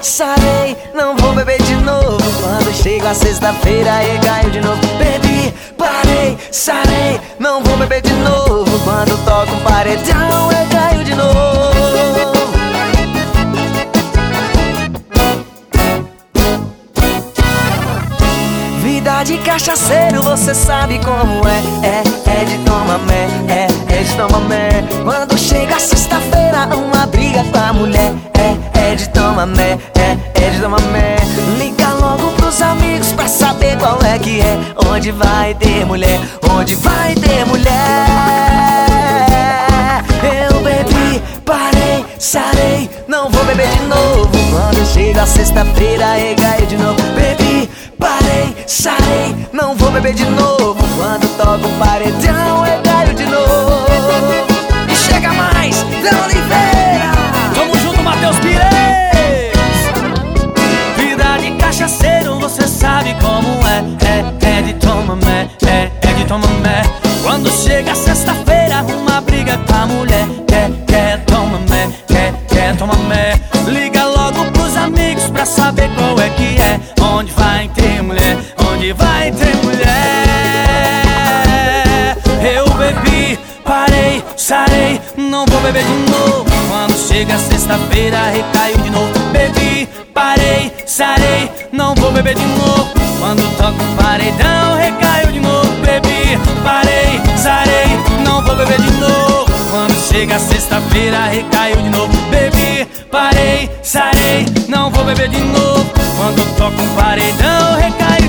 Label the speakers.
Speaker 1: sarei, não vou beber de novo. Quando chega a sexta-feira, recaio de novo. Bebi, parei, sarei, não vou beber de novo. Quando toco um paredão, recaio de novo. Vida de cachaceiro, você sabe como é. É de tomamé, é de tomamé. Quando chega sexta-feira, uma briga com a mulher. É de tomamé, é de tomamé. Liga logo pros amigos pra saber qual é que é. Onde vai ter mulher, onde vai ter mulher. Eu bebi, parei, sarei, não vou beber de novo. Quando chega sexta-feira, recaio de novo. Bebi, parei, sarei, não vou beber de novo. Quando toco um paredão, recaio de novo. E chega mais, Léo Oliveira.
Speaker 2: Tamo junto, Matheus Pires. Vida de cachaceiro, você sabe como é. É de tomamé, é de tomamé. Quando chega sexta-feira, uma briga com a mulher. Quer tomamé, quer tomamé. Liga logo pros amigos pra saber qual é que é. Onde vai ter mulher, onde vai ter mulher. Eu bebi, parei, sarei, não vou beber de novo. Quando chega sexta-feira, recaio de novo. Bebi, parei, sarei, não vou beber de novo. Quando toco um paredão, recaio de novo. Bebi, parei, sarei, não vou beber de novo. Quando chega sexta-feira, recaio de novo. Bebi, parei, sarei, não vou beber de novo. Quando toco um paredão, recaio